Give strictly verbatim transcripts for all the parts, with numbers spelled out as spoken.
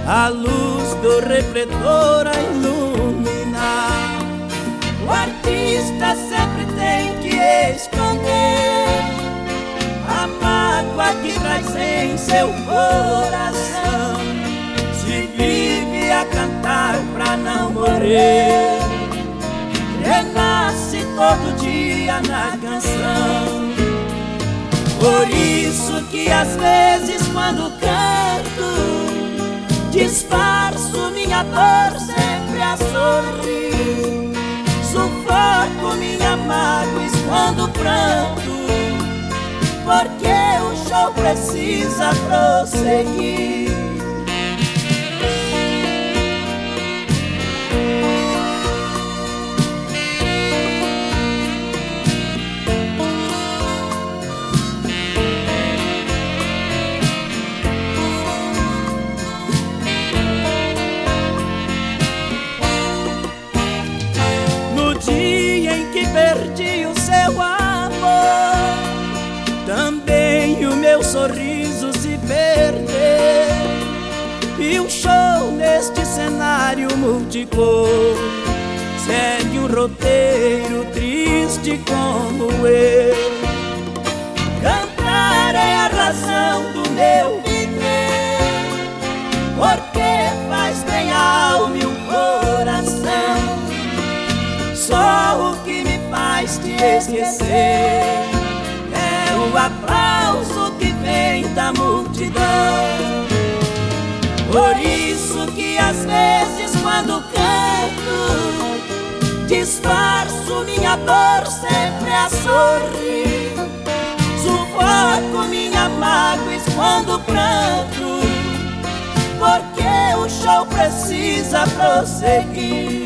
a luz do refletor a iluminar. O artista sempre tem que esconder a mágoa que traz em seu coração. Se vive a cantar pra não morrer, renasce todo dia na canção. Por isso que às vezes quando canto, disfarço minha dor sempre a sorrir. Sufoco minha mágoa, escondo o pranto, porque o show precisa prosseguir. Perdi o seu amor, também o meu sorriso se perdeu, e o show neste cenário multicor segue um roteiro triste como eu. Cantar é a razão do meu viver, porque faz bem a alma e o coração. Só o que me faz te esquecer é o aplauso que vem da multidão. Por isso que às vezes quando canto, disfarço minha dor sempre a sorrir. Sufoco minha mágoa, escondo o pranto, porque o show precisa prosseguir.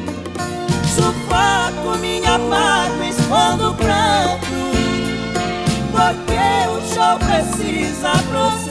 Sufoco minha mágoa, escondo o pranto, porque o show precisa prosseguir.